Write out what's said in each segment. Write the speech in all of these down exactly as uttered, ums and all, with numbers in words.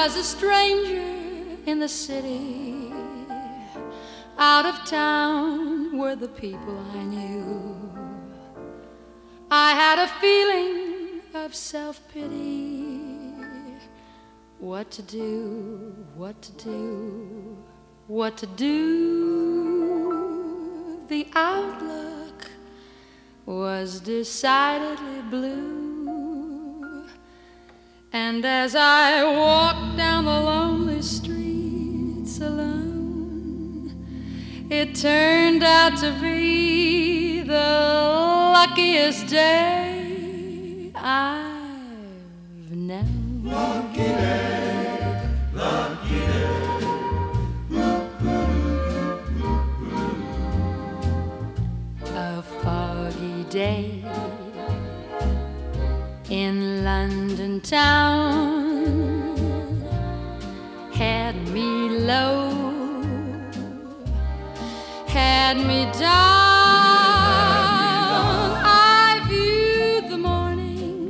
was a stranger in the city. Out of town were the people I knew. I had a feeling of self-pity. What to do, what to do, what to do. The outlook was decidedly blue. And as I walked down the lonely streets alone, it turned out to be the luckiest day I've known. Lucky day, lucky day. A foggy day in London town had me low, had me down. I viewed the morning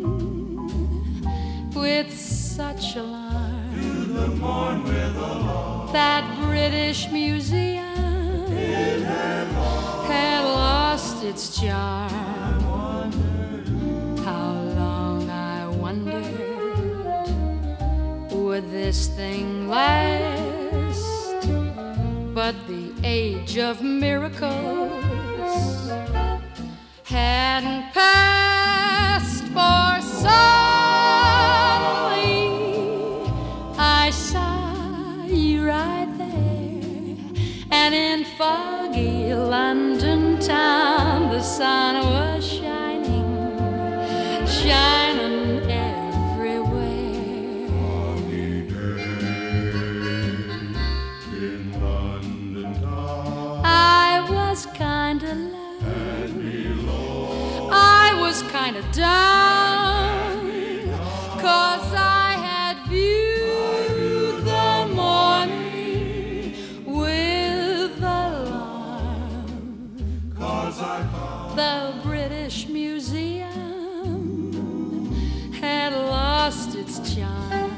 with such alarm. Through the morn with alarm. That British Museum It had lost, had lost its charm. How long, I wondered, would this thing last? But the age of miracles hadn't passed, for suddenly I saw you right there, and in foggy London town the sun was shining, shining everywhere. foggy day in London town. I was kinda low, Had me low, I was kinda down, 'cause I had viewed the morning with alarm. 'cause I found The British Museum had lost its charm.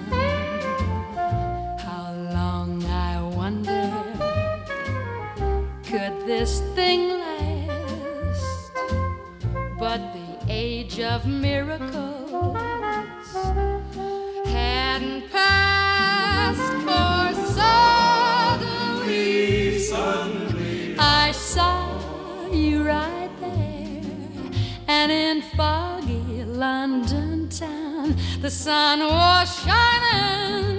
How long, I wondered, could this thing last? But the age of miracles hadn't passed, for suddenly suddenly I saw you right there, and in foggy London town the sun was shining,